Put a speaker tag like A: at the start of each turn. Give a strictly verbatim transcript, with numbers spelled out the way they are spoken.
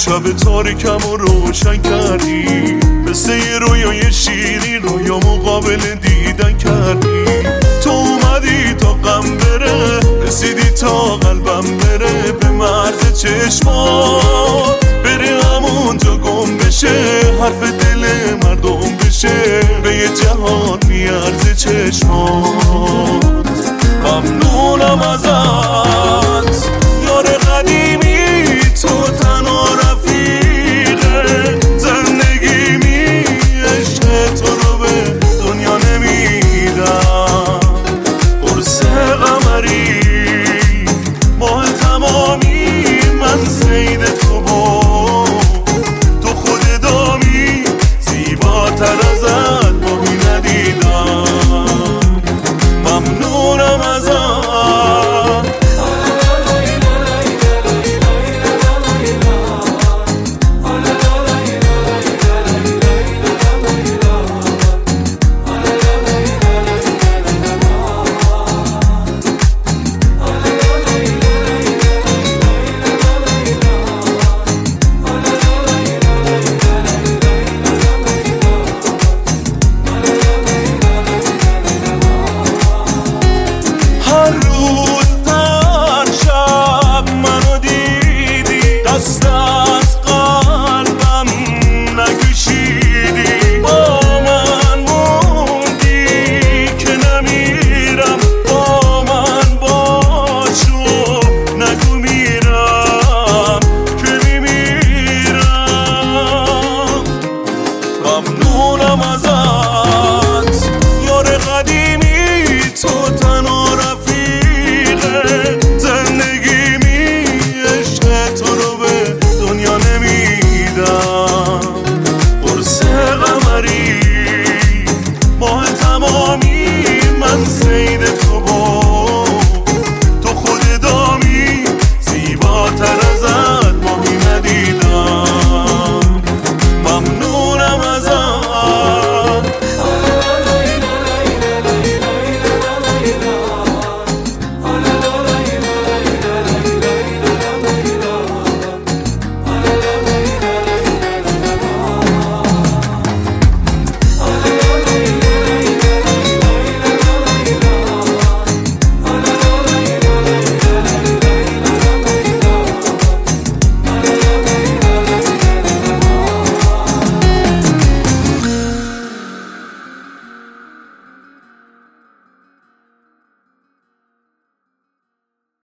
A: شب تاریکم رو روشن کردی، مثل یه رویای شیرین رویامو قابل دیدن کردی. تو اومدی تا غم بره، رسیدی تا قلبم بره، به مرز چشمات بره همونجا گم بشه، حرف دل مردم بشه، به یه جهان میارزه چشمات. ممنونم ازت